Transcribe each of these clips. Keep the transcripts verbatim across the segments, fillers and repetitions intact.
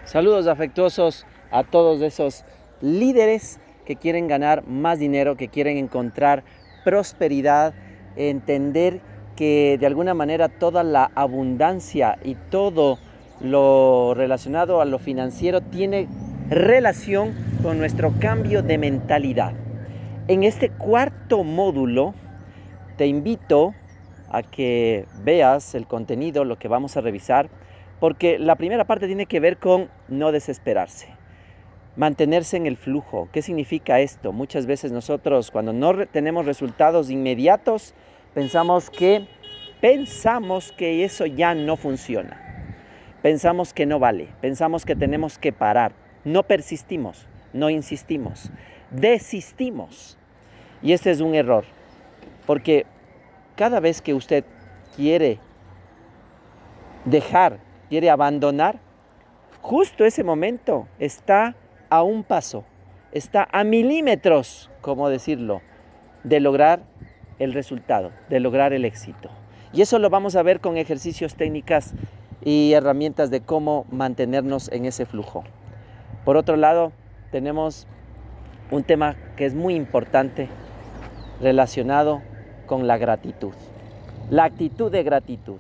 Saludos afectuosos a todos esos líderes que quieren ganar más dinero, que quieren encontrar prosperidad, entender que de alguna manera toda la abundancia y todo lo relacionado a lo financiero tiene relación con nuestro cambio de mentalidad. En este cuarto módulo te invito a que veas el contenido, lo que vamos a revisar, porque la primera parte tiene que ver con no desesperarse, mantenerse en el flujo. ¿Qué significa esto? Muchas veces nosotros, cuando no re- tenemos resultados inmediatos, pensamos que, pensamos que eso ya no funciona. Pensamos que no vale, pensamos que tenemos que parar. No persistimos, no insistimos, desistimos. Y este es un error, porque cada vez que usted quiere dejar, quiere abandonar, justo ese momento está a un paso, está a milímetros, ¿cómo decirlo?, de lograr el resultado, de lograr el éxito. Y eso lo vamos a ver con ejercicios, técnicas y herramientas de cómo mantenernos en ese flujo. Por otro lado, tenemos un tema que es muy importante relacionado con la gratitud. La actitud de gratitud.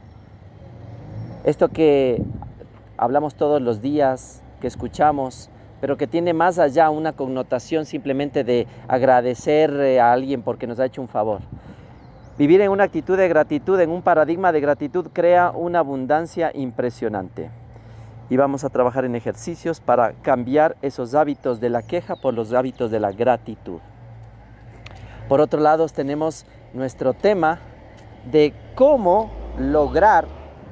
Esto que hablamos todos los días, que escuchamos, pero que tiene más allá una connotación simplemente de agradecer a alguien porque nos ha hecho un favor. Vivir en una actitud de gratitud, en un paradigma de gratitud, crea una abundancia impresionante. Y vamos a trabajar en ejercicios para cambiar esos hábitos de la queja por los hábitos de la gratitud. Por otro lado, tenemos nuestro tema de cómo lograr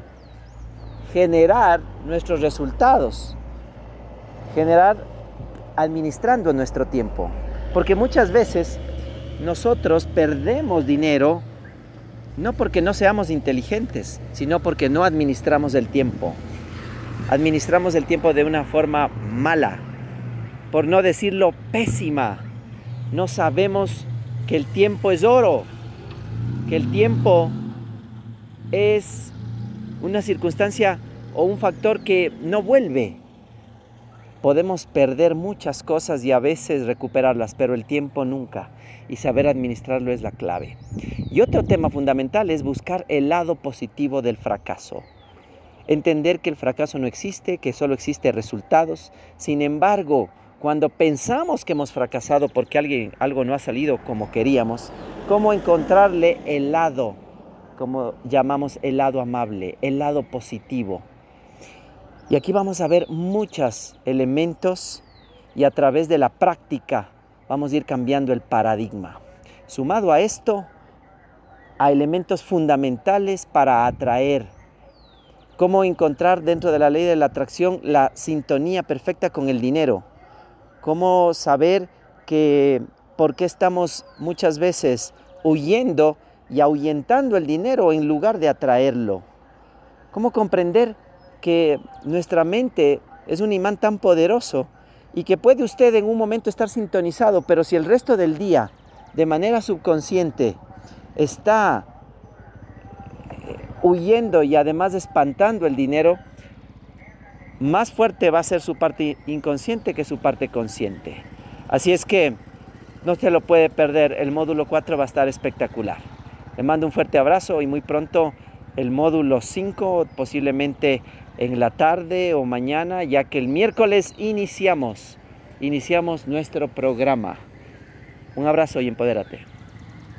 generar nuestros resultados, generar administrando nuestro tiempo. Porque muchas veces nosotros perdemos dinero no porque no seamos inteligentes, sino porque no administramos el tiempo. Administramos el tiempo de una forma mala, por no decirlo pésima. No sabemos que el tiempo es oro, que el tiempo es una circunstancia o un factor que no vuelve. Podemos perder muchas cosas y a veces recuperarlas, pero el tiempo nunca. Y saber administrarlo es la clave. Y otro tema fundamental es buscar el lado positivo del fracaso. Entender que el fracaso no existe, que solo existen resultados. Sin embargo, cuando pensamos que hemos fracasado porque alguien, algo no ha salido como queríamos, ¿cómo encontrarle el lado, como llamamos el lado amable, el lado positivo? Y aquí vamos a ver muchos elementos y a través de la práctica vamos a ir cambiando el paradigma. Sumado a esto, a elementos fundamentales para atraer. Cómo encontrar dentro de la ley de la atracción la sintonía perfecta con el dinero. Cómo saber que por qué estamos muchas veces huyendo y ahuyentando el dinero en lugar de atraerlo. Cómo comprender que nuestra mente es un imán tan poderoso y que puede usted en un momento estar sintonizado, pero si el resto del día, de manera subconsciente, está huyendo y además espantando el dinero, más fuerte va a ser su parte inconsciente que su parte consciente. Así es que no se lo puede perder, el módulo cuatro va a estar espectacular. Le mando un fuerte abrazo y muy pronto el módulo cinco, posiblemente en la tarde o mañana, ya que el miércoles iniciamos, iniciamos nuestro programa. Un abrazo y empodérate.